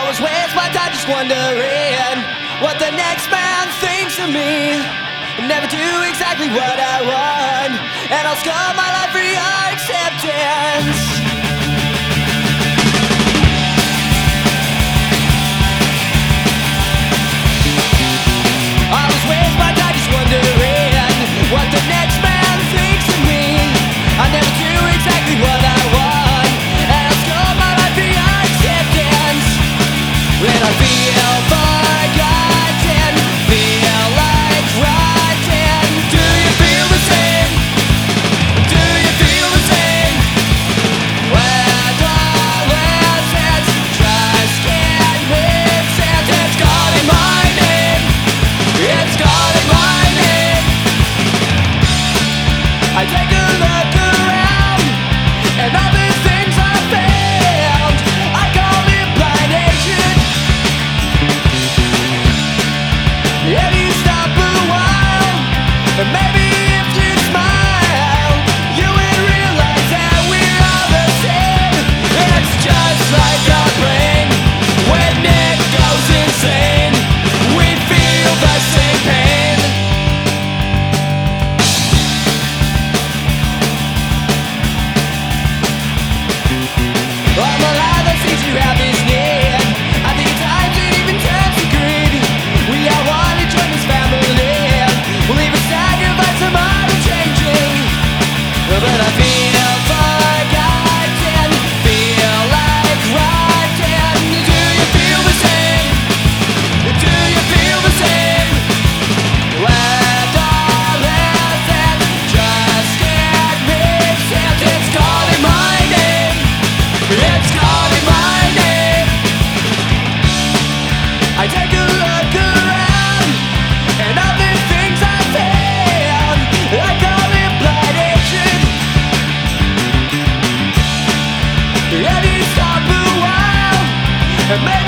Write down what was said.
Always waste my time just wondering what the next man thinks of me. Never do exactly what I want, and I'll scar my life for your acceptance. Always waste my time just wondering what the next man thinks of me. I never do exactly what I want, and I'll scar my life for your acceptance. When I feel forgotten, feel like rotten. Do you feel the same? Do you feel the same? When all is said, trust can't make sense. It's calling my name. It's calling my name. I take a look around, and all the things I found, I call it blind hatred. If you stop a while, and maybe if you smile, you would realize that we're all the same. It's just like our brain when it goes insane. We feel the same pain. I'm alive, I see you have this need. I think at times it even turns to greed. We all want to join this family. We'll even sacrifice some other changing. But I feel forgotten, feel like rotten. Do you feel the same? Do you feel the same? When all is said, just can't make sense. It's calling my name. It's calling my name. I take a look around, and all the things I found, I call it blind hatred. If you stop a while, and maybe